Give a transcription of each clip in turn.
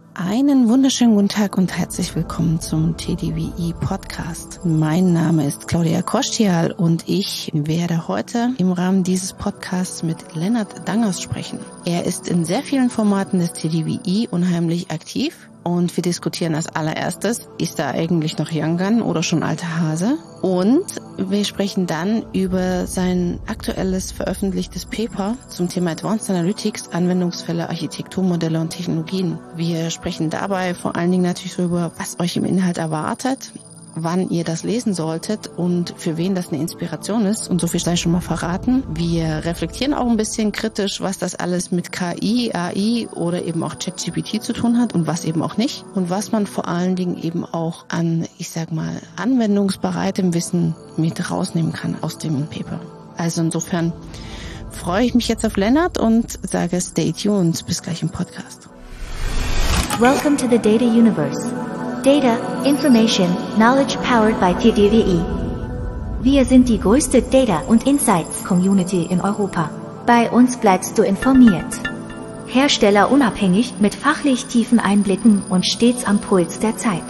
Einen wunderschönen guten Tag und herzlich willkommen zum TDWI Podcast. Mein Name ist Claudia Kostial und ich werde heute im Rahmen dieses Podcasts mit Lennart Dangers sprechen. Er ist in sehr vielen Formaten des TDWI unheimlich aktiv. Und wir diskutieren als allererstes, ist er eigentlich noch Young Gun oder schon alter Hase? Und wir sprechen dann über sein aktuelles veröffentlichtes Paper zum Thema Advanced Analytics, Anwendungsfälle, Architekturmodelle und Technologien. Wir sprechen dabei vor allen Dingen natürlich so über, was euch im Inhalt erwartet, wann ihr das lesen solltet und für wen das eine Inspiration ist. Und so viel sei schon mal verraten. Wir reflektieren auch ein bisschen kritisch, was das alles mit KI, AI oder eben auch ChatGPT zu tun hat und was eben auch nicht. Und was man vor allen Dingen eben auch an, anwendungsbereitem Wissen mit rausnehmen kann aus dem Paper. Also insofern freue ich mich jetzt auf Lennart und sage stay tuned. Bis gleich im Podcast. Welcome to the Data Universe. Data, Information, Knowledge powered by TDWI. Wir sind die größte Data- und Insights-Community in Europa. Bei uns bleibst du informiert. Herstellerunabhängig mit fachlich tiefen Einblicken und stets am Puls der Zeit.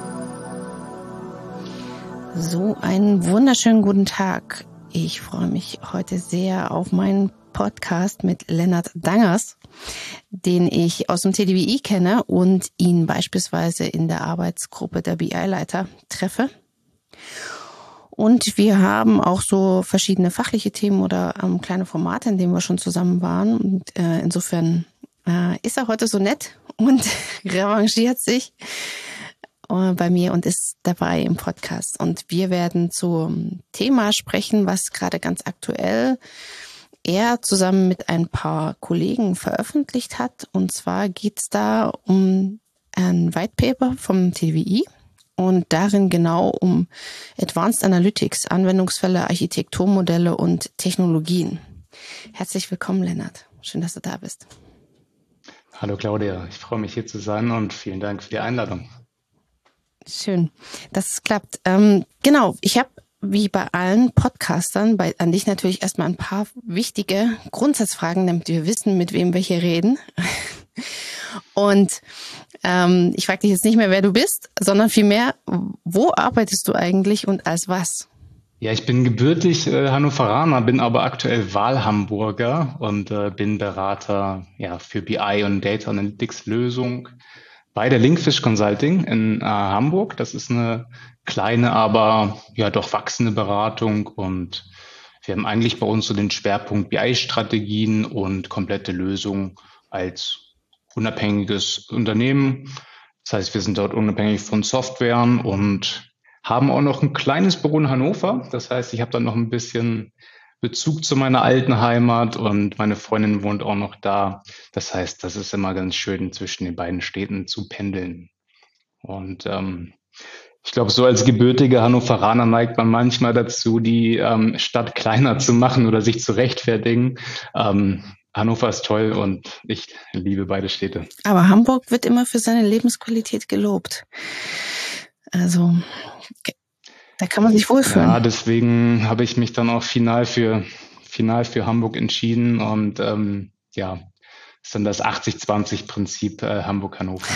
So, einen wunderschönen guten Tag. Ich freue mich heute sehr auf meinen Podcast mit Lennart Dangers, den ich aus dem TDWI kenne und ihn beispielsweise in der Arbeitsgruppe der BI-Leiter treffe. Und wir haben auch so verschiedene fachliche Themen oder kleine Formate, in denen wir schon zusammen waren. Und insofern ist er heute so nett und revanchiert sich bei mir und ist dabei im Podcast. Und wir werden zum Thema sprechen, was gerade ganz aktuell er zusammen mit ein paar Kollegen veröffentlicht hat. Und zwar geht es da um ein White Paper vom TDWI und darin genau um Advanced Analytics, Anwendungsfälle, Architekturmodelle und Technologien. Herzlich willkommen, Lennart. Schön, dass du da bist. Hallo Claudia, ich freue mich hier zu sein und vielen Dank für die Einladung. Schön, dass es klappt. Genau, ich habe wie bei allen Podcastern, an dich natürlich erstmal ein paar wichtige Grundsatzfragen, damit wir wissen, mit wem wir hier reden. Und ich frage dich jetzt nicht mehr, wer du bist, sondern vielmehr, wo arbeitest du eigentlich und als was? Ja, ich bin gebürtig Hannoveraner, bin aber aktuell Wahlhamburger und bin Berater für BI und Data Analytics Lösung bei der Linkfish Consulting in Hamburg. Das ist eine kleine, aber ja doch wachsende Beratung und wir haben eigentlich bei uns so den Schwerpunkt BI-Strategien und komplette Lösungen als unabhängiges Unternehmen. Das heißt, wir sind dort unabhängig von Softwaren und haben auch noch ein kleines Büro in Hannover. Das heißt, ich habe dann noch ein bisschen Bezug zu meiner alten Heimat und meine Freundin wohnt auch noch da. Das heißt, das ist immer ganz schön, zwischen den beiden Städten zu pendeln. Und ich glaube, so als gebürtiger Hannoveraner neigt man manchmal dazu, die Stadt kleiner zu machen oder sich zu rechtfertigen. Hannover ist toll und ich liebe beide Städte. Aber Hamburg wird immer für seine Lebensqualität gelobt. Also da kann man sich wohlfühlen. Ja, deswegen habe ich mich dann auch final für Hamburg entschieden und ist dann das 80-20-Prinzip Hamburg-Hannover.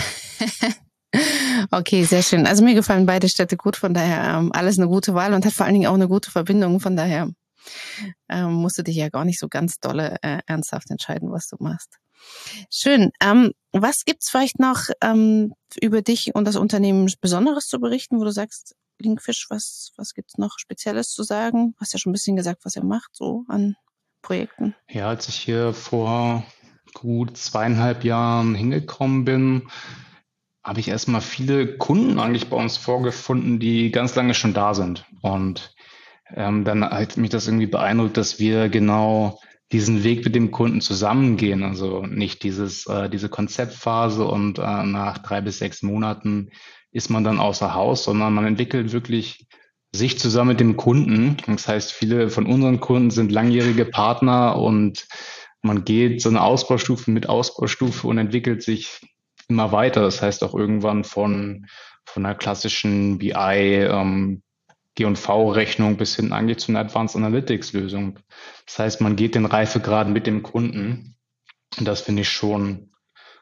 Okay, sehr schön. Also mir gefallen beide Städte gut, von daher alles eine gute Wahl und hat vor allen Dingen auch eine gute Verbindung. Von daher musst du dich ja gar nicht so ganz dolle ernsthaft entscheiden, was du machst. Schön. Was gibt's vielleicht noch über dich und das Unternehmen Besonderes zu berichten, wo du sagst, Linkfish, was gibt's noch Spezielles zu sagen? Du hast ja schon ein bisschen gesagt, was ihr macht, so an Projekten. Ja, als ich hier vor gut 2,5 Jahren hingekommen bin, habe ich erstmal viele Kunden eigentlich bei uns vorgefunden, die ganz lange schon da sind. Und dann hat mich das irgendwie beeindruckt, dass wir genau diesen Weg mit dem Kunden zusammengehen. Also nicht diese Konzeptphase und nach 3 bis 6 Monaten ist man dann außer Haus, sondern man entwickelt wirklich sich zusammen mit dem Kunden. Das heißt, viele von unseren Kunden sind langjährige Partner und man geht so eine Ausbaustufe mit Ausbaustufe und entwickelt sich immer weiter. Das heißt auch irgendwann von einer klassischen BI, G&V-Rechnung bis hin eigentlich zu einer Advanced Analytics-Lösung. Das heißt, man geht den Reifegrad mit dem Kunden. Und das finde ich schon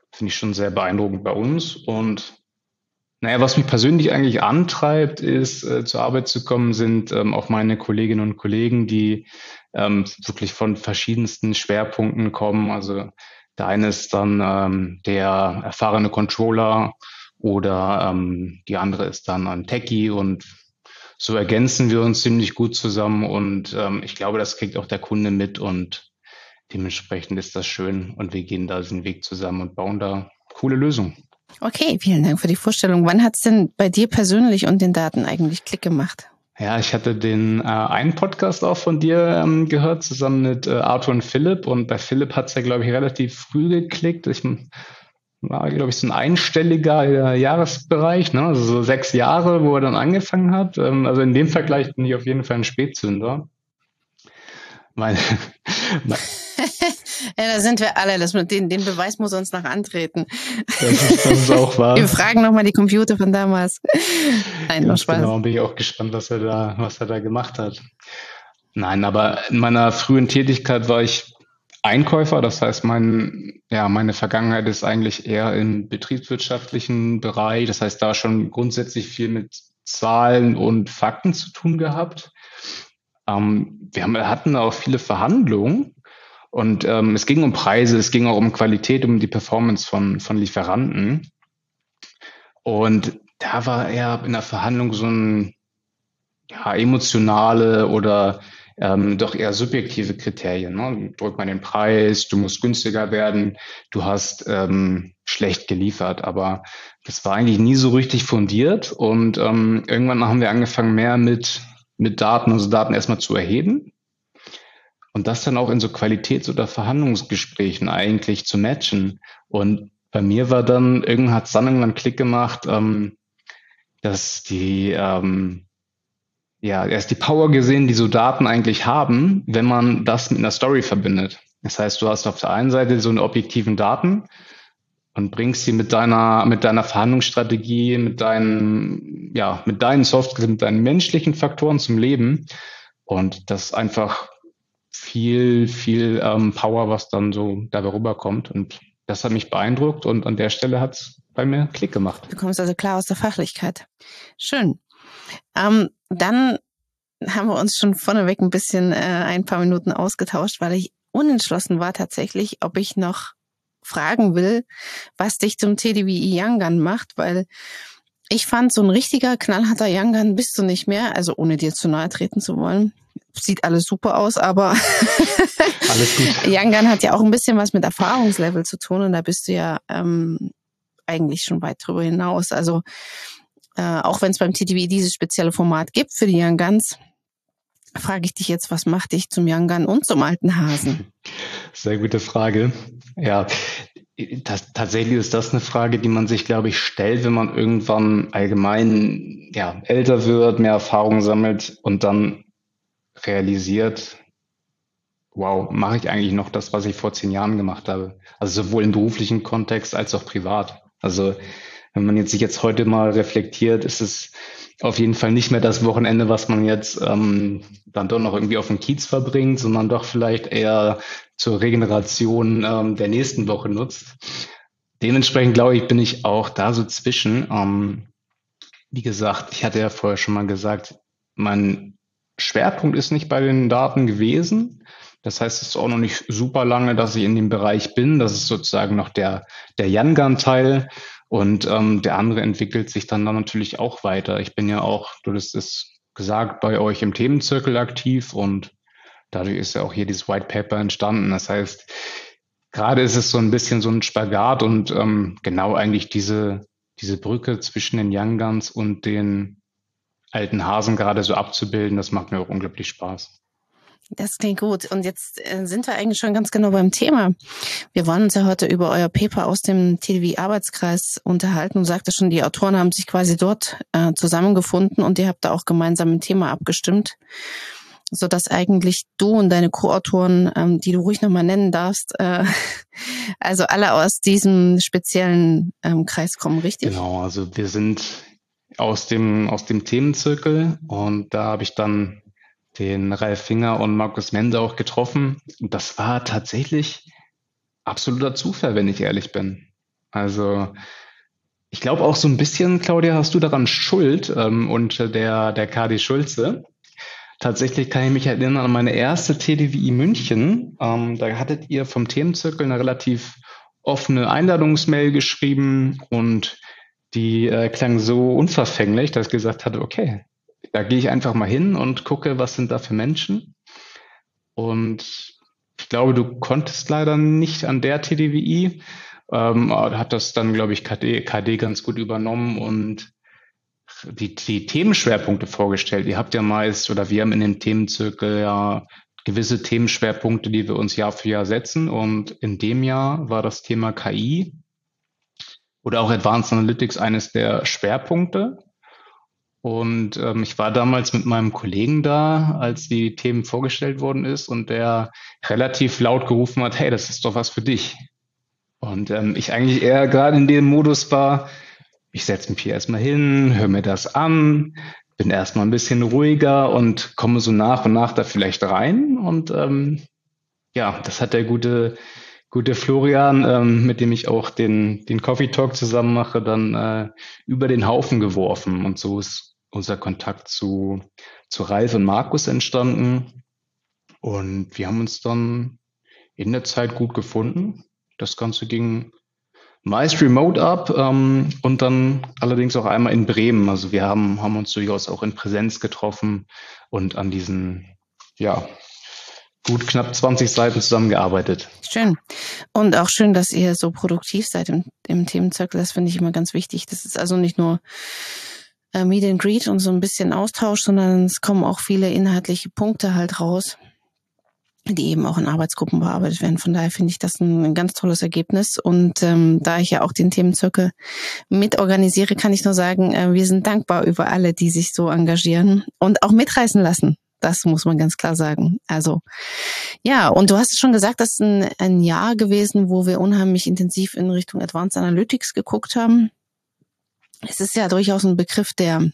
finde ich schon sehr beeindruckend bei uns. Und naja, was mich persönlich eigentlich antreibt, ist, zur Arbeit zu kommen, sind auch meine Kolleginnen und Kollegen, die wirklich von verschiedensten Schwerpunkten kommen. Also der eine ist dann der erfahrene Controller oder die andere ist dann ein Techie und so ergänzen wir uns ziemlich gut zusammen und ich glaube, das kriegt auch der Kunde mit und dementsprechend ist das schön und wir gehen da diesen Weg zusammen und bauen da coole Lösungen. Okay, vielen Dank für die Vorstellung. Wann hat es denn bei dir persönlich und den Daten eigentlich Klick gemacht? Ja, ich hatte den einen Podcast auch von dir gehört, zusammen mit Arthur und Philipp. Und bei Philipp hat es ja, glaube ich, relativ früh geklickt. Ich war, glaube ich, so ein einstelliger Jahresbereich, ne? Also so 6 Jahre, wo er dann angefangen hat. Also in dem Vergleich bin ich auf jeden Fall ein Spätzünder. Meine, Ja, da sind wir alle. Den Beweis muss uns noch antreten. das ist auch wahr. Wir fragen nochmal die Computer von damals. Nein, noch Spaß. Genau, bin ich auch gespannt, was er da gemacht hat. Nein, aber in meiner frühen Tätigkeit war ich Einkäufer. Das heißt, meine Vergangenheit ist eigentlich eher im betriebswirtschaftlichen Bereich. Das heißt, da schon grundsätzlich viel mit Zahlen und Fakten zu tun gehabt. Wir hatten auch viele Verhandlungen und es ging um Preise, es ging auch um Qualität, um die Performance von Lieferanten. Und da war eher in der Verhandlung so ein emotionale oder doch eher subjektive Kriterien. Ne? Drück mal den Preis, du musst günstiger werden, du hast schlecht geliefert. Aber das war eigentlich nie so richtig fundiert. Und irgendwann haben wir angefangen, mehr mit Daten, also Daten erstmal zu erheben und das dann auch in so Qualitäts- oder Verhandlungsgesprächen eigentlich zu matchen. Und bei mir war dann, hat es dann irgendwann Klick gemacht, dass erst die Power gesehen, die so Daten eigentlich haben, wenn man das mit einer Story verbindet. Das heißt, du hast auf der einen Seite so eine objektiven Daten und bringst sie mit deiner Verhandlungsstrategie, mit deinen Soft Skills, mit deinen menschlichen Faktoren zum Leben. Und das ist einfach viel Power, was dann so dabei rüberkommt. Und das hat mich beeindruckt und an der Stelle hat es bei mir Klick gemacht. Du kommst also klar aus der Fachlichkeit. Schön. Dann haben wir uns schon vorneweg ein bisschen ein paar Minuten ausgetauscht, weil ich unentschlossen war tatsächlich, ob ich noch fragen will, was dich zum TDWI Young Gun macht, weil ich fand, so ein richtiger knallharter Young Gun bist du nicht mehr, also ohne dir zu nahe treten zu wollen. Sieht alles super aus, aber alles gut. Young Gun hat ja auch ein bisschen was mit Erfahrungslevel zu tun und da bist du ja eigentlich schon weit drüber hinaus. Also auch wenn es beim TDWI dieses spezielle Format gibt für die Young Guns, frage ich dich jetzt, was macht dich zum Young Gun und zum alten Hasen? Sehr gute Frage. Ja, tatsächlich ist das eine Frage, die man sich, glaube ich, stellt, wenn man irgendwann allgemein älter wird, mehr Erfahrung sammelt und dann realisiert, wow, mache ich eigentlich noch das, was ich vor 10 Jahren gemacht habe? Also sowohl im beruflichen Kontext als auch privat. Also wenn man sich jetzt heute mal reflektiert, ist es auf jeden Fall nicht mehr das Wochenende, was man jetzt dann doch noch irgendwie auf dem Kiez verbringt, sondern doch vielleicht eher zur Regeneration der nächsten Woche nutzt. Dementsprechend, glaube ich, bin ich auch da so zwischen. Wie gesagt, ich hatte ja vorher schon mal gesagt, mein Schwerpunkt ist nicht bei den Daten gewesen. Das heißt, es ist auch noch nicht super lange, dass ich in dem Bereich bin. Das ist sozusagen noch der Young Gun-Teil. Und der andere entwickelt sich dann natürlich auch weiter. Ich bin ja auch, du hast es gesagt, bei euch im Themenzirkel aktiv und dadurch ist ja auch hier dieses White Paper entstanden. Das heißt, gerade ist es so ein bisschen so ein Spagat und genau eigentlich diese Brücke zwischen den Young Guns und den alten Hasen gerade so abzubilden, das macht mir auch unglaublich Spaß. Das klingt gut. Und jetzt sind wir eigentlich schon ganz genau beim Thema. Wir wollen uns ja heute über euer Paper aus dem TDWI-Arbeitskreis unterhalten und sagte schon, die Autoren haben sich quasi dort zusammengefunden und ihr habt da auch gemeinsam ein Thema abgestimmt, sodass eigentlich du und deine Co-Autoren, die du ruhig nochmal nennen darfst, also alle aus diesem speziellen Kreis kommen, richtig? Genau, also wir sind aus dem Themenzirkel und da habe ich dann den Ralf Finger und Markus Mende auch getroffen. Und das war tatsächlich absoluter Zufall, wenn ich ehrlich bin. Also ich glaube auch so ein bisschen, Claudia, hast du daran Schuld und der KD Schulze. Tatsächlich kann ich mich erinnern an meine erste TDWI München. Da hattet ihr vom Themenzirkel eine relativ offene Einladungsmail geschrieben und die klang so unverfänglich, dass ich gesagt hatte, okay, da gehe ich einfach mal hin und gucke, was sind da für Menschen. Und ich glaube, du konntest leider nicht an der TDWI, hat das dann, glaube ich, KD ganz gut übernommen und die Themenschwerpunkte vorgestellt. Ihr habt ja meist, oder wir haben in dem Themenzirkel ja gewisse Themenschwerpunkte, die wir uns Jahr für Jahr setzen. Und in dem Jahr war das Thema KI oder auch Advanced Analytics eines der Schwerpunkte. Und ich war damals mit meinem Kollegen da, als die Themen vorgestellt worden ist und der relativ laut gerufen hat, hey, das ist doch was für dich. Und ich eigentlich eher gerade in dem Modus war, ich setze mich hier erstmal hin, höre mir das an, bin erstmal ein bisschen ruhiger und komme so nach und nach da vielleicht rein. Und ja, das hat der gute Florian, mit dem ich auch den Coffee Talk zusammen mache, dann über den Haufen geworfen. Und so ist unser Kontakt zu Ralf und Markus entstanden. Und wir haben uns dann in der Zeit gut gefunden. Das Ganze ging meist remote ab und dann allerdings auch einmal in Bremen. Also wir haben uns durchaus auch in Präsenz getroffen und an diesen, ja, gut knapp 20 Seiten zusammengearbeitet. Schön. Und auch schön, dass ihr so produktiv seid im Themenzirkel. Das finde ich immer ganz wichtig. Das ist also nicht nur Meet and Greet und so ein bisschen Austausch, sondern es kommen auch viele inhaltliche Punkte halt raus, die eben auch in Arbeitsgruppen bearbeitet werden. Von daher finde ich das ein ganz tolles Ergebnis. Und da ich ja auch den Themenzirkel mitorganisiere, kann ich nur sagen, wir sind dankbar über alle, die sich so engagieren und auch mitreißen lassen. Das muss man ganz klar sagen. Also ja, und du hast schon gesagt, das ist ein Jahr gewesen, wo wir unheimlich intensiv in Richtung Advanced Analytics geguckt haben. Es ist ja durchaus ein Begriff, der,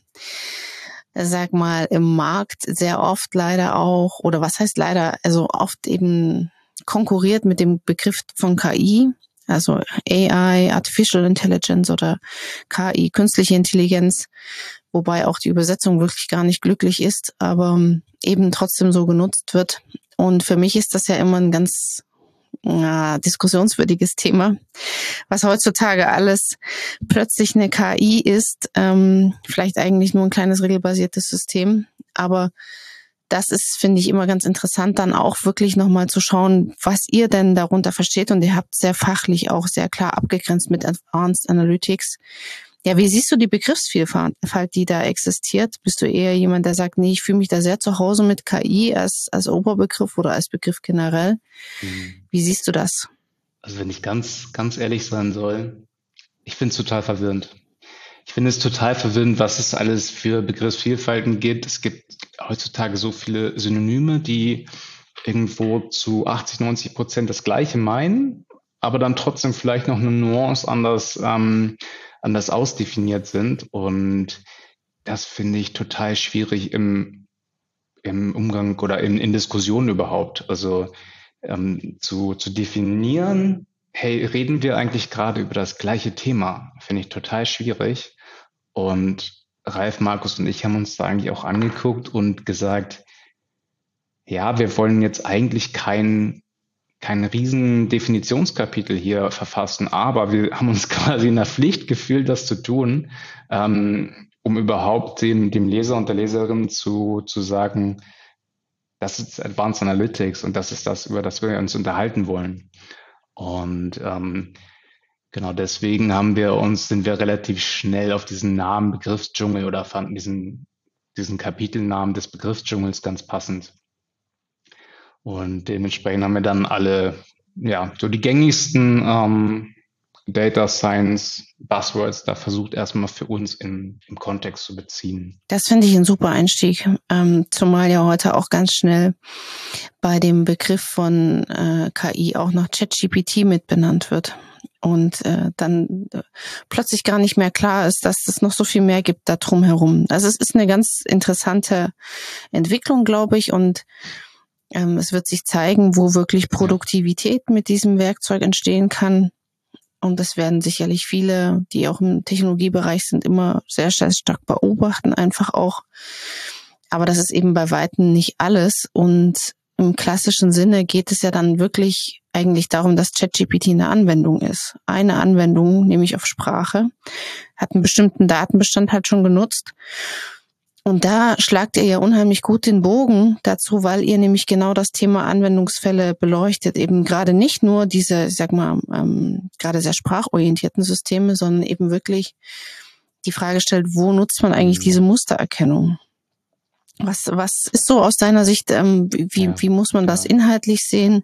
sag mal, im Markt sehr oft leider auch, oder was heißt leider, also oft eben konkurriert mit dem Begriff von KI, also AI, Artificial Intelligence oder KI, künstliche Intelligenz, wobei auch die Übersetzung wirklich gar nicht glücklich ist, aber eben trotzdem so genutzt wird. Und für mich ist das ja immer ein ganz diskussionswürdiges Thema, was heutzutage alles plötzlich eine KI ist, vielleicht eigentlich nur ein kleines regelbasiertes System, aber das ist, finde ich, immer ganz interessant, dann auch wirklich nochmal zu schauen, was ihr denn darunter versteht, und ihr habt sehr fachlich auch sehr klar abgegrenzt mit Advanced Analytics. Ja, wie siehst du die Begriffsvielfalt, die da existiert? Bist du eher jemand, der sagt, nee, ich fühle mich da sehr zu Hause mit KI als Oberbegriff oder als Begriff generell? Wie siehst du das? Also wenn ich ganz ehrlich sein soll, ich finde es total verwirrend. Ich finde es total verwirrend, was es alles für Begriffsvielfalten gibt. Es gibt heutzutage so viele Synonyme, die irgendwo zu 80-90% das Gleiche meinen, aber dann trotzdem vielleicht noch eine Nuance anders ausdefiniert sind. Und das finde ich total schwierig im Umgang oder in Diskussionen überhaupt. Also zu definieren, hey, reden wir eigentlich gerade über das gleiche Thema, finde ich total schwierig. Und Ralf, Markus und ich haben uns da eigentlich auch angeguckt und gesagt, ja, wir wollen jetzt eigentlich kein riesen Definitionskapitel hier verfassen, aber wir haben uns quasi in der Pflicht gefühlt, das zu tun, um überhaupt dem Leser und der Leserin zu sagen, das ist Advanced Analytics und das ist das, über das wir uns unterhalten wollen. Und genau deswegen sind wir relativ schnell auf diesen Namen Begriffsdschungel oder fanden diesen Kapitelnamen des Begriffsdschungels ganz passend. Und dementsprechend haben wir dann alle, ja, so die gängigsten Data Science Buzzwords da versucht, erstmal für uns im Kontext zu beziehen. Das finde ich ein super Einstieg, zumal ja heute auch ganz schnell bei dem Begriff von KI auch noch ChatGPT mit benannt wird. Und dann plötzlich gar nicht mehr klar ist, dass es noch so viel mehr gibt da drumherum. Also es ist eine ganz interessante Entwicklung, glaube ich, und es wird sich zeigen, wo wirklich Produktivität mit diesem Werkzeug entstehen kann. Und das werden sicherlich viele, die auch im Technologiebereich sind, immer sehr, sehr stark beobachten, einfach auch. Aber das ist eben bei Weitem nicht alles. Und im klassischen Sinne geht es ja dann wirklich eigentlich darum, dass ChatGPT eine Anwendung ist. Eine Anwendung, nämlich auf Sprache, hat einen bestimmten Datenbestand halt schon genutzt. Und da schlagt ihr ja unheimlich gut den Bogen dazu, weil ihr nämlich genau das Thema Anwendungsfälle beleuchtet. Eben gerade nicht nur diese, ich sag mal, gerade sehr sprachorientierten Systeme, sondern eben wirklich die Frage stellt, wo nutzt man eigentlich diese Mustererkennung? Was ist so aus deiner Sicht, wie muss man das inhaltlich sehen?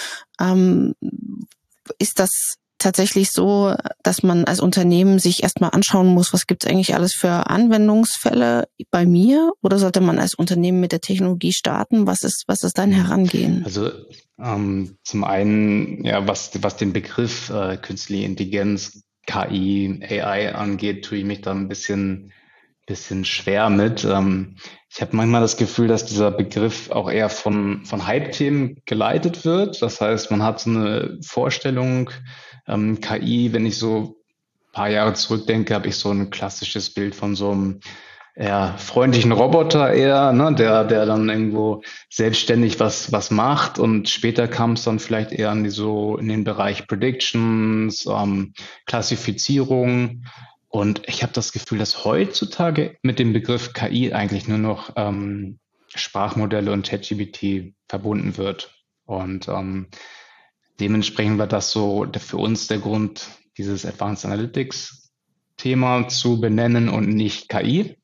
Ist das tatsächlich so, dass man als Unternehmen sich erstmal anschauen muss, was gibt es eigentlich alles für Anwendungsfälle bei mir? Oder sollte man als Unternehmen mit der Technologie starten? Was ist dein Herangehen? Also zum einen, ja, was den Begriff künstliche Intelligenz, KI, AI angeht, tue ich mich da ein bisschen schwer mit. Ich habe manchmal das Gefühl, dass dieser Begriff auch eher von Hype-Themen geleitet wird. Das heißt, man hat so eine Vorstellung, KI, wenn ich so ein paar Jahre zurückdenke, habe ich so ein klassisches Bild von so einem freundlichen Roboter eher, ne, der dann irgendwo selbstständig was macht, und später kam es dann vielleicht eher in den Bereich Predictions, Klassifizierung. Und ich habe das Gefühl, dass heutzutage mit dem Begriff KI eigentlich nur noch Sprachmodelle und ChatGPT verbunden wird. Und dementsprechend war das so für uns der Grund, dieses Advanced Analytics Thema zu benennen und nicht KI.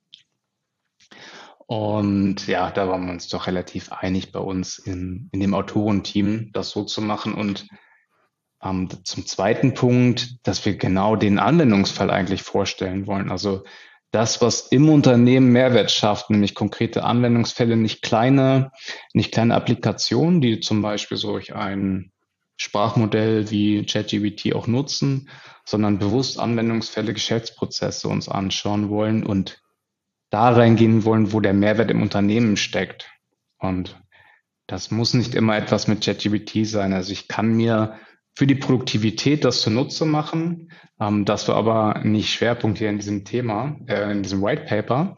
Und ja, da waren wir uns doch relativ einig bei uns in dem Autorenteam, das so zu machen. Und zum zweiten Punkt, dass wir genau den Anwendungsfall eigentlich vorstellen wollen. Also das, was im Unternehmen Mehrwert schafft, nämlich konkrete Anwendungsfälle, nicht kleine Applikationen, die zum Beispiel solch ein Sprachmodell wie ChatGPT auch nutzen, sondern bewusst Anwendungsfälle, Geschäftsprozesse uns anschauen wollen und da reingehen wollen, wo der Mehrwert im Unternehmen steckt. Und das muss nicht immer etwas mit ChatGPT sein. Also ich kann mir für die Produktivität das zunutze machen. Das war aber nicht Schwerpunkt hier in diesem Thema, in diesem White Paper.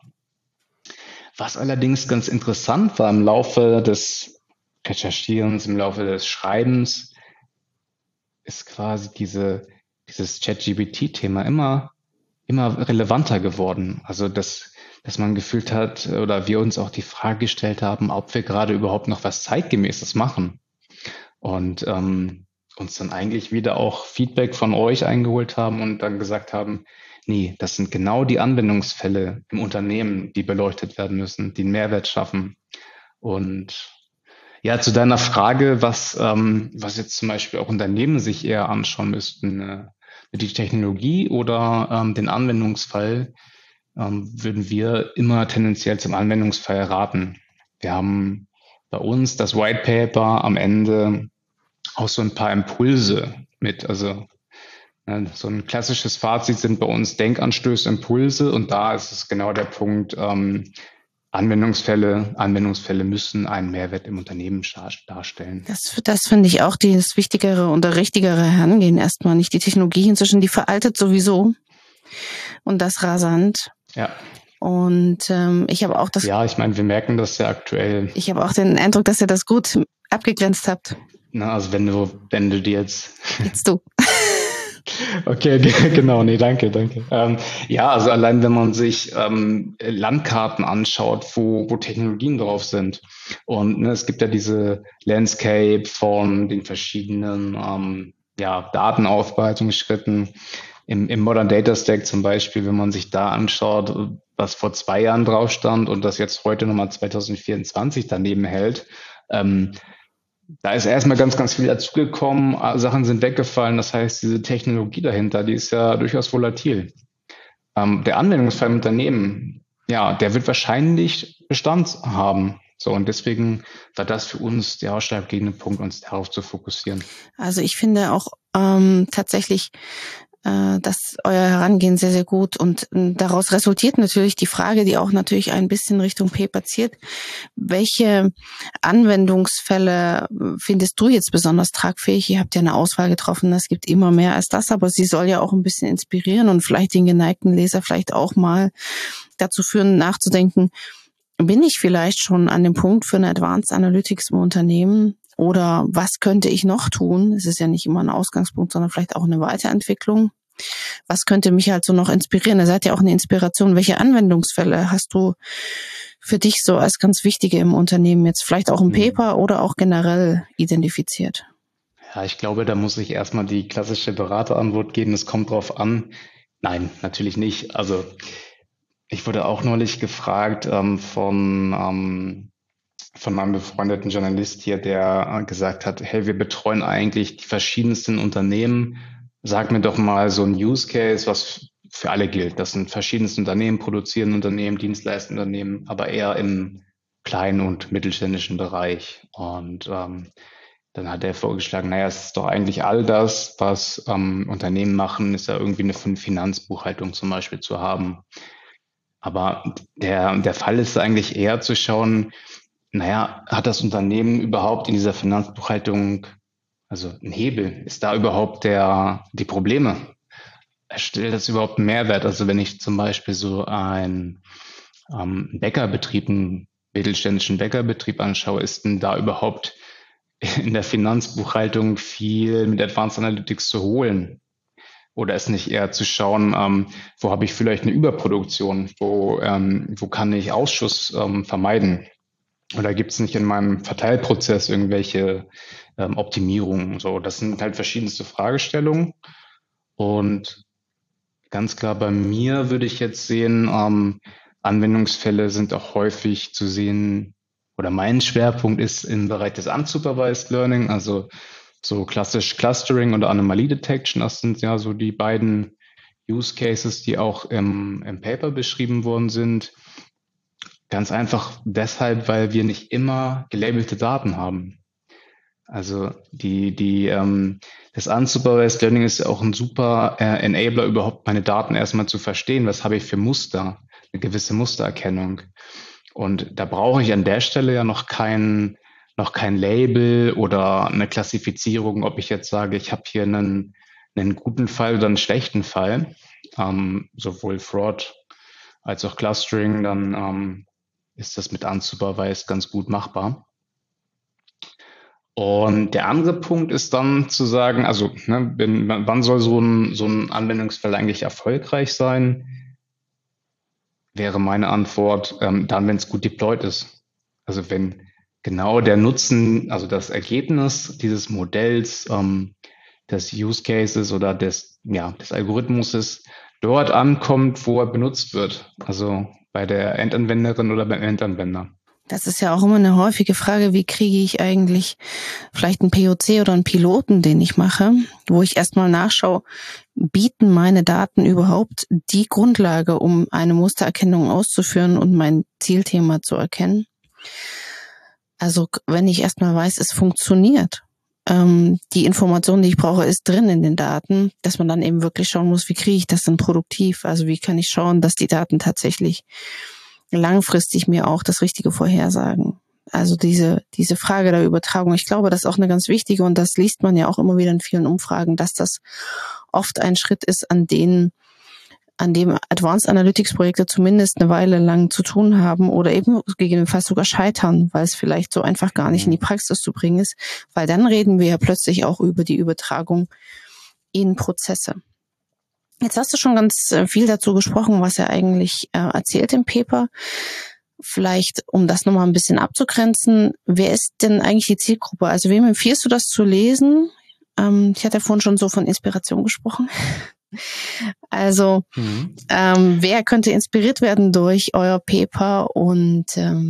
Was allerdings ganz interessant war im Laufe des Recherchierens, im Laufe des Schreibens, ist quasi dieses ChatGPT-Thema immer relevanter geworden. Also dass man gefühlt hat oder wir uns auch die Frage gestellt haben, ob wir gerade überhaupt noch was Zeitgemäßes machen. Und uns dann eigentlich wieder auch Feedback von euch eingeholt haben und dann gesagt haben, nee, das sind genau die Anwendungsfälle im Unternehmen, die beleuchtet werden müssen, die einen Mehrwert schaffen. Und ja, zu deiner Frage, was jetzt zum Beispiel auch Unternehmen sich eher anschauen müssten, die Technologie oder den Anwendungsfall, würden wir immer tendenziell zum Anwendungsfall raten. Wir haben bei uns das White Paper am Ende auch so ein paar Impulse mit. Also so ein klassisches Fazit sind bei uns Denkanstöße, Impulse, und da ist es genau der Punkt, Anwendungsfälle müssen einen Mehrwert im Unternehmen darstellen. Das finde ich auch das wichtigere und der richtigere Herangehen erstmal. Nicht die Technologie inzwischen, die veraltet sowieso. Und das rasant. Ja. Und ich habe auch das... Ja, ich meine, wir merken das ja aktuell. Ich habe auch den Eindruck, dass ihr das gut abgegrenzt habt. Na, also wenn du dir jetzt... Jetzt du. Okay, genau, nee, danke. Ja, also allein wenn man sich Landkarten anschaut, wo Technologien drauf sind, und es gibt ja diese Landscape von den verschiedenen Datenaufbereitungsschritten im Modern Data Stack zum Beispiel, wenn man sich da anschaut, was vor 2 Jahren drauf stand und das jetzt heute nochmal 2024 daneben hält, da ist erstmal ganz, ganz viel dazugekommen, Sachen sind weggefallen, das heißt, diese Technologie dahinter, die ist ja durchaus volatil. Der Anwendungsfall im Unternehmen, ja, der wird wahrscheinlich Bestand haben. So, und deswegen war das für uns der ausschlaggebende Punkt, uns darauf zu fokussieren. Also ich finde auch tatsächlich dass euer Herangehen sehr, sehr gut und daraus resultiert natürlich die Frage, die auch natürlich ein bisschen Richtung Paper zielt. Welche Anwendungsfälle findest du jetzt besonders tragfähig? Ihr habt ja eine Auswahl getroffen, es gibt immer mehr als das, aber sie soll ja auch ein bisschen inspirieren und vielleicht den geneigten Leser vielleicht auch mal dazu führen, nachzudenken, bin ich vielleicht schon an dem Punkt für eine Advanced Analytics im Unternehmen? Oder was könnte ich noch tun? Es ist ja nicht immer ein Ausgangspunkt, sondern vielleicht auch eine Weiterentwicklung. Was könnte mich halt so noch inspirieren? Ihr seid ja auch eine Inspiration. Welche Anwendungsfälle hast du für dich so als ganz wichtige im Unternehmen jetzt vielleicht auch im Paper oder auch generell identifiziert? Ja, ich glaube, da muss ich erstmal die klassische Beraterantwort geben. Es kommt drauf an. Nein, natürlich nicht. Also ich wurde auch neulich gefragt von meinem befreundeten Journalist hier, der gesagt hat, hey, wir betreuen eigentlich die verschiedensten Unternehmen. Sag mir doch mal so ein Use Case, was für alle gilt. Das sind verschiedenste Unternehmen, produzierende Unternehmen, dienstleistende Unternehmen, aber eher im kleinen und mittelständischen Bereich. Und dann hat er vorgeschlagen, naja, es ist doch eigentlich all das, was Unternehmen machen, ist ja irgendwie eine Finanzbuchhaltung zum Beispiel zu haben. Aber der Fall ist eigentlich eher zu schauen, naja, hat das Unternehmen überhaupt in dieser Finanzbuchhaltung, also einen Hebel? Ist da überhaupt die Probleme? Erstellt das überhaupt einen Mehrwert? Also wenn ich zum Beispiel so einen Bäckerbetrieb, einen mittelständischen Bäckerbetrieb anschaue, ist denn da überhaupt in der Finanzbuchhaltung viel mit Advanced Analytics zu holen? Oder ist nicht eher zu schauen, wo habe ich vielleicht eine Überproduktion? Wo kann ich Ausschuss vermeiden? Oder gibt es nicht in meinem Verteilprozess irgendwelche Optimierungen? So, das sind halt verschiedenste Fragestellungen. Und ganz klar bei mir würde ich jetzt sehen, Anwendungsfälle sind auch häufig zu sehen, oder mein Schwerpunkt ist im Bereich des Unsupervised Learning, also so klassisch Clustering oder Anomaly Detection. Das sind ja so die beiden Use Cases, die auch im Paper beschrieben worden sind. Ganz einfach deshalb, weil wir nicht immer gelabelte Daten haben. Also das Unsupervised Learning ist ja auch ein super Enabler, überhaupt meine Daten erstmal zu verstehen. Was habe ich für Muster? Eine gewisse Mustererkennung. Und da brauche ich an der Stelle ja noch kein Label oder eine Klassifizierung, ob ich jetzt sage, ich habe hier einen guten Fall oder einen schlechten Fall. Sowohl Fraud als auch Clustering, dann ist das mit Unsupervised ganz gut machbar. Und der andere Punkt ist dann zu sagen, also wann soll so ein Anwendungsfall eigentlich erfolgreich sein? Wäre meine Antwort, dann, wenn es gut deployed ist. Also wenn genau der Nutzen, also das Ergebnis dieses Modells, des Use Cases oder des Algorithmuses dort ankommt, wo er benutzt wird. Also bei der Endanwenderin oder beim Endanwender. Das ist ja auch immer eine häufige Frage, wie kriege ich eigentlich vielleicht einen POC oder einen Piloten, den ich mache, wo ich erstmal nachschaue, bieten meine Daten überhaupt die Grundlage, um eine Mustererkennung auszuführen und mein Zielthema zu erkennen? Also wenn ich erstmal weiß, es funktioniert, die Information, die ich brauche, ist drin in den Daten, dass man dann eben wirklich schauen muss, wie kriege ich das denn produktiv? Also wie kann ich schauen, dass die Daten tatsächlich langfristig mir auch das Richtige vorhersagen. Also diese Frage der Übertragung, ich glaube, das ist auch eine ganz wichtige und das liest man ja auch immer wieder in vielen Umfragen, dass das oft ein Schritt ist, an dem Advanced Analytics Projekte zumindest eine Weile lang zu tun haben oder eben gegebenenfalls sogar scheitern, weil es vielleicht so einfach gar nicht in die Praxis zu bringen ist, weil dann reden wir ja plötzlich auch über die Übertragung in Prozesse. Jetzt hast du schon ganz viel dazu gesprochen, was er eigentlich erzählt im Paper. Vielleicht, um das nochmal ein bisschen abzugrenzen, wer ist denn eigentlich die Zielgruppe? Also wem empfiehlst du das zu lesen? Ich hatte ja vorhin schon so von Inspiration gesprochen. Also wer könnte inspiriert werden durch euer Paper und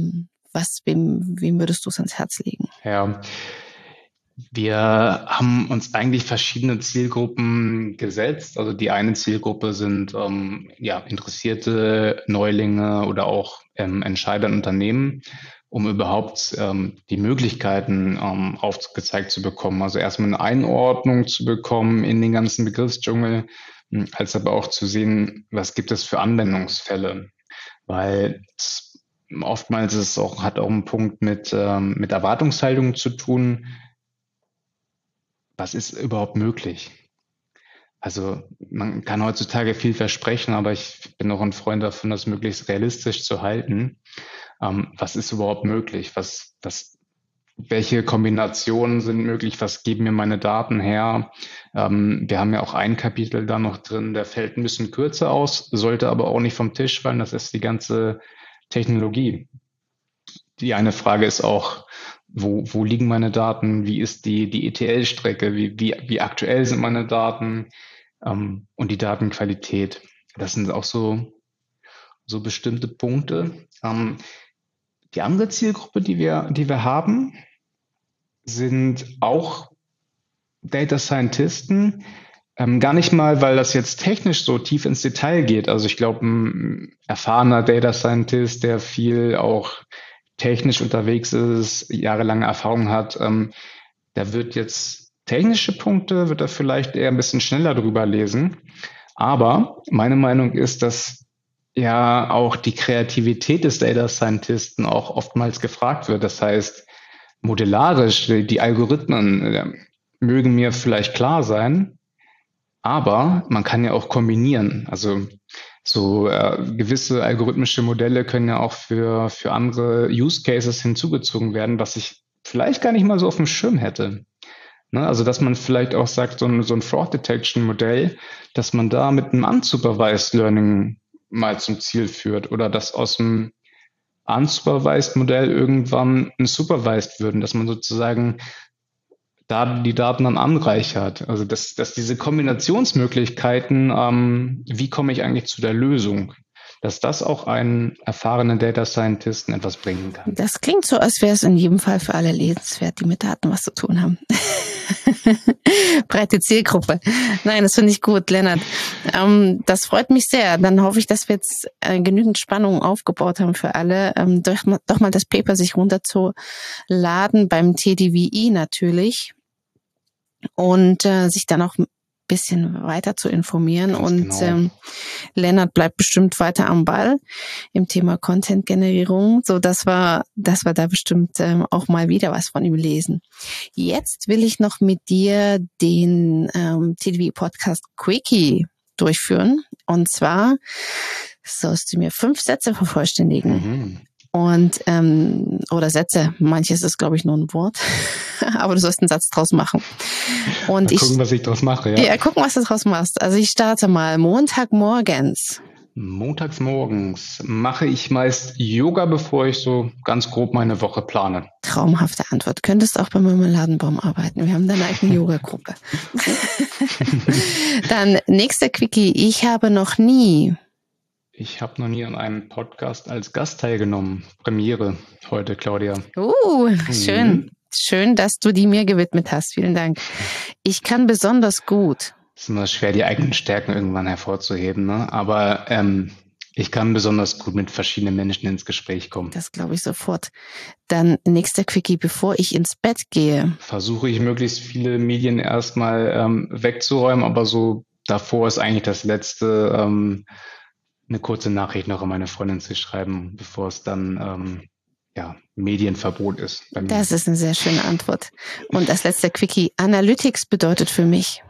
wem würdest du es ans Herz legen? Ja. Wir haben uns eigentlich verschiedene Zielgruppen gesetzt. Also die eine Zielgruppe sind interessierte Neulinge oder auch Entscheider in Unternehmen, um überhaupt die Möglichkeiten aufgezeigt zu bekommen. Also erstmal eine Einordnung zu bekommen in den ganzen Begriffsdschungel. als aber auch zu sehen, was gibt es für Anwendungsfälle. Weil oftmals ist es auch, hat auch einen Punkt mit Erwartungshaltung zu tun. Was ist überhaupt möglich? Also man kann heutzutage viel versprechen, aber ich bin auch ein Freund davon, das möglichst realistisch zu halten. Was ist überhaupt möglich? Welche Kombinationen sind möglich? Was geben mir meine Daten her? Wir haben ja auch ein Kapitel da noch drin, der fällt ein bisschen kürzer aus, sollte aber auch nicht vom Tisch fallen. Das ist die ganze Technologie. Die eine Frage ist auch, wo liegen meine Daten? Wie ist die ETL-Strecke? Wie aktuell sind meine Daten? Und die Datenqualität. Das sind auch so bestimmte Punkte. Die andere Zielgruppe, die wir haben, sind auch Data Scientisten. Gar nicht mal, weil das jetzt technisch so tief ins Detail geht. Also ich glaube, ein erfahrener Data Scientist, der viel auch technisch unterwegs ist, jahrelange Erfahrung hat, der wird jetzt technische Punkte, wird er vielleicht eher ein bisschen schneller drüber lesen. Aber meine Meinung ist, dass ja auch die Kreativität des Data Scientisten auch oftmals gefragt wird. Das heißt, modellarisch, die Algorithmen mögen mir vielleicht klar sein, aber man kann ja auch kombinieren. Also gewisse algorithmische Modelle können ja auch für andere Use Cases hinzugezogen werden, was ich vielleicht gar nicht mal so auf dem Schirm hätte. Ne? Also dass man vielleicht auch sagt, so ein Fraud Detection Modell, dass man da mit einem Unsupervised Learning mal zum Ziel führt oder dass aus dem Unsupervised Modell irgendwann ein Supervised würden, dass man sozusagen da die Daten dann anreichert. Also dass diese Kombinationsmöglichkeiten, wie komme ich eigentlich zu der Lösung, dass das auch einen erfahrenen Data Scientisten etwas bringen kann. Das klingt so, als wäre es in jedem Fall für alle lesenswert, die mit Daten was zu tun haben. Breite Zielgruppe. Nein, das finde ich gut, Lennart. Das freut mich sehr. Dann hoffe ich, dass wir jetzt genügend Spannung aufgebaut haben für alle, doch mal das Paper sich runterzuladen beim TDWI natürlich und sich dann auch bisschen weiter zu informieren. Ganz und genau. Lennart bleibt bestimmt weiter am Ball im Thema Content-Generierung, so dass wir da bestimmt auch mal wieder was von ihm lesen. Jetzt will ich noch mit dir den TDW-Podcast Quickie durchführen. Und zwar sollst du mir 5 Sätze vervollständigen. Mhm. Und oder Sätze, manches ist, glaube ich, nur ein Wort, aber du sollst einen Satz draus machen. Und mal gucken, was ich draus mache, ja. Ja, gucken, was du draus machst. Also ich starte mal. Montagsmorgens mache ich meist Yoga, bevor ich so ganz grob meine Woche plane. Traumhafte Antwort. Könntest auch beim Marmeladenbaum arbeiten. Wir haben da eine eigene Yoga-Gruppe. Dann nächster Quickie. Ich habe noch nie an einem Podcast als Gast teilgenommen. Premiere heute, Claudia. Schön. Mhm. Schön, dass du die mir gewidmet hast. Vielen Dank. Ich kann besonders gut. Es ist immer schwer, die eigenen Stärken irgendwann hervorzuheben, ne? Aber ich kann besonders gut mit verschiedenen Menschen ins Gespräch kommen. Das glaube ich sofort. Dann nächster Quickie, bevor ich ins Bett gehe. Versuche ich möglichst viele Medien erstmal wegzuräumen, aber so davor ist eigentlich das Letzte, eine kurze Nachricht noch an meine Freundin zu schreiben, bevor es dann Medienverbot ist. Das ist eine sehr schöne Antwort. Und das letzte Quickie. Analytics bedeutet für mich,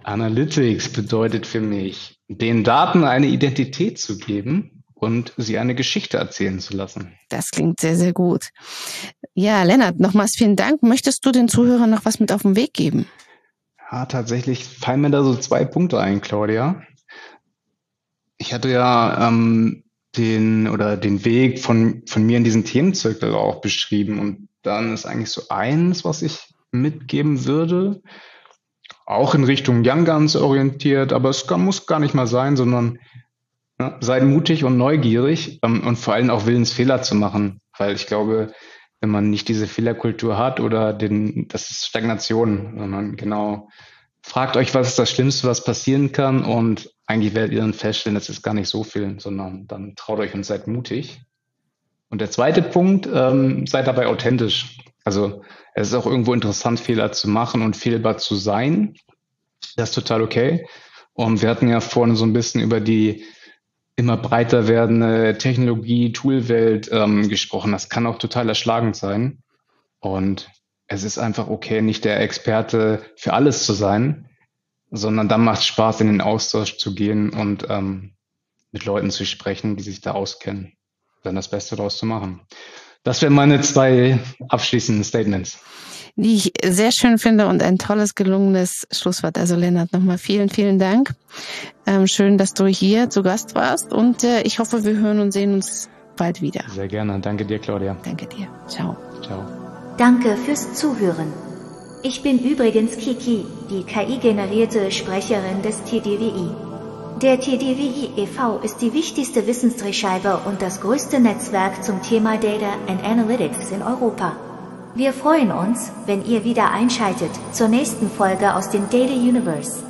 den Daten eine Identität zu geben und sie eine Geschichte erzählen zu lassen. Das klingt sehr, sehr gut. Ja, Lennart, nochmals vielen Dank. Möchtest du den Zuhörern noch was mit auf den Weg geben? Ja, tatsächlich fallen mir da so 2 Punkte ein, Claudia. Ich hatte ja den Weg von mir in diesen Themenzirkel auch beschrieben. Und dann ist eigentlich so eins, was ich mitgeben würde, auch in Richtung Young Guns orientiert, aber es muss gar nicht mal sein, sondern seid mutig und neugierig und vor allem auch willens, Fehler zu machen. Weil ich glaube, wenn man nicht diese Fehlerkultur hat das ist Stagnation, sondern genau fragt euch, was ist das Schlimmste, was passieren kann, und eigentlich werdet ihr dann feststellen, das ist gar nicht so viel, sondern dann traut euch und seid mutig. Und der zweite Punkt, seid dabei authentisch. Also es ist auch irgendwo interessant, Fehler zu machen und fehlbar zu sein. Das ist total okay. Und wir hatten ja vorhin so ein bisschen über die immer breiter werdende Technologie-Toolwelt gesprochen. Das kann auch total erschlagend sein. Und es ist einfach okay, nicht der Experte für alles zu sein, sondern dann macht es Spaß, in den Austausch zu gehen und mit Leuten zu sprechen, die sich da auskennen, dann das Beste daraus zu machen. Das wären meine 2 abschließenden Statements. Die ich sehr schön finde und ein tolles, gelungenes Schlusswort. Also Lennart, nochmal vielen, vielen Dank. Schön, dass du hier zu Gast warst und ich hoffe, wir hören und sehen uns bald wieder. Sehr gerne. Danke dir, Claudia. Danke dir. Ciao. Ciao. Danke fürs Zuhören. Ich bin übrigens Kiki, die KI-generierte Sprecherin des TDWI. Der TDWI e.V. ist die wichtigste Wissensdrehscheibe und das größte Netzwerk zum Thema Data and Analytics in Europa. Wir freuen uns, wenn ihr wieder einschaltet zur nächsten Folge aus dem Data Universe.